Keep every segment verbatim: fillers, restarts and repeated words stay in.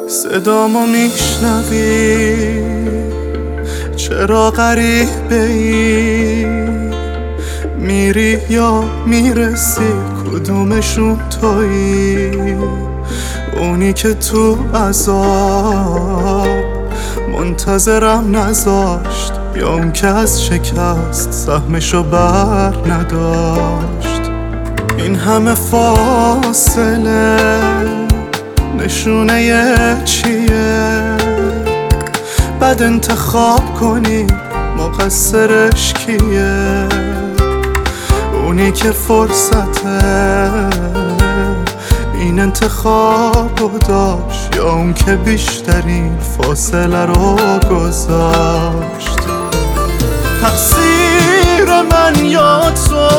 صدامو میشنوی؟ چرا غریبه ای؟ میری یا میرسی؟ کدومشون تویی؟ اونی که تو عذاب منتظرم نذاشت، یا اون که از شکست سهمشو بر نداشت؟ این همه فاصله نشونه چیه؟ بعد انتخاب کنی مقصرش کیه؟ اونی که فرصته این انتخابو داشت، یا اون که بیشترین فاصله رو گذاشت؟ تقصیر من یا تو؟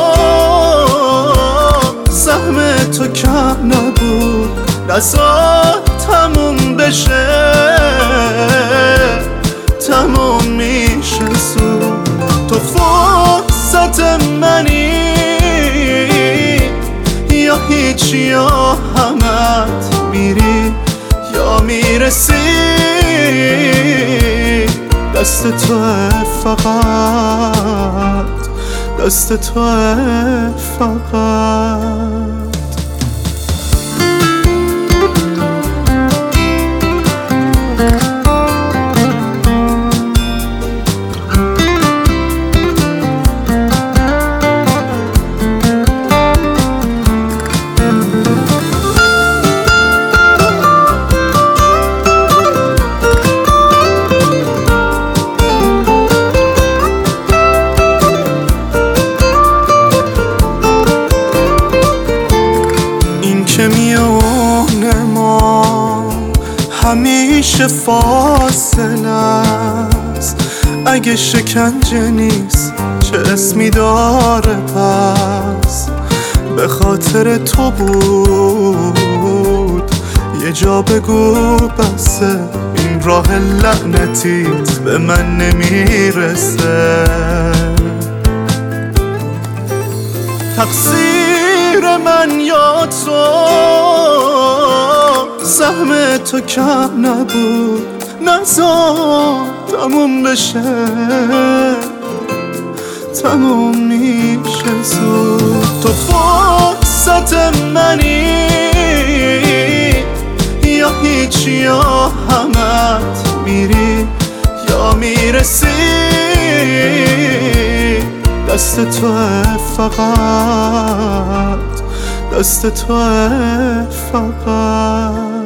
سهم تو کم نبود، نزار تموم بشه، تموم میشه زود. تو فرصت منی یا هیچ یا همت، میری یا میرسی، دست توه فقط، دست توه فقط. که میونه ما همیشه فاصله است، اگه شکنجه نیست چه اسمی داره پس؟ به خاطر تو بود یه جا بگو بسه، این راه لعنتیت به من نمیرسه. تقصیر من یا تو؟ سهم تو کم نبود، نزار تموم بشه، تموم میشه زود. تو فرصت منی یا هیچ یا همت، میری یا میرسی، دست توه فقط، دست توه فقط.